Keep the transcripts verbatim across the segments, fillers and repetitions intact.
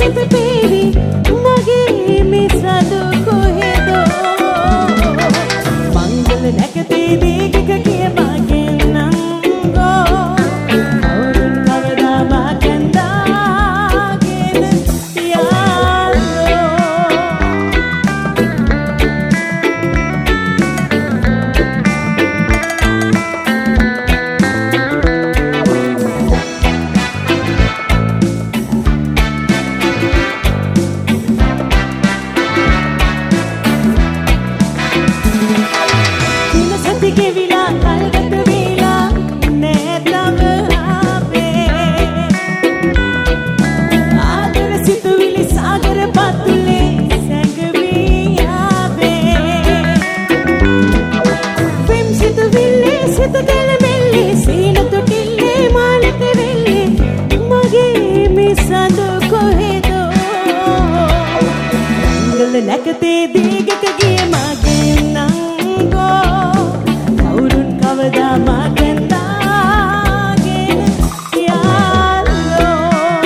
සිත පේවි මගේ මේ සතු කොහෙදෝ මංගල නැකතේ දීගක කිය මගෙන් නංගෝ කවුරුන් කවදා මාකන්දාගෙන තියාලෝ ගෙවිලා කල්ගත වේලා නැතම ආවේ ආදර සිතුවිලි සාගර පතුලේ සැඟවී ආවේ පෙම් සිතුවිලි සිත දෙලෙල්ලේ සීන තුටිල්ලේ මානක වෙල්ලේ මගේ මේ සඳ කොහෙදෝ මංගල නැකතේ දීගක ගිය මගේ නංගෝ කවදා මාකන්දාගෙන තියාලෝ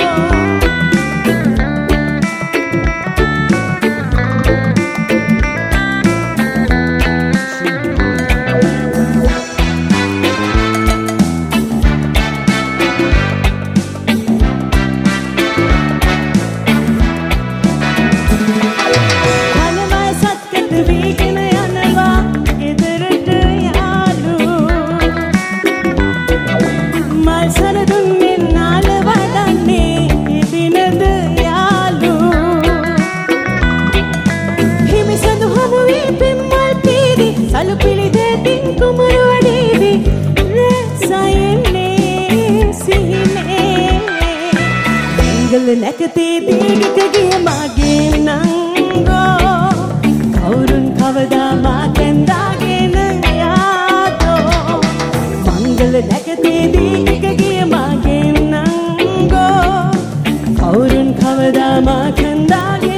කනමයි සත්කත වීගෙන යනවා ගෙදරට සරදුන්නේ නාල වඩන්නේ දිනද යාලු හිමි සඳු හමුවේ පෙම්මල් පීරි සලු පිළි දෙතින් කුමරු වඩේවි රැසයන්නේ සිහිනේ මංගල නැකතේ දීගක ගිය මගේ නංගෝ කවුරුන් කවදා මාකන්දාගෙන යාදෝ මංගල නැකතේ දීගක ගිය මගේ නංගෝ කවුරුන් කවදා මාකන්දාගෙන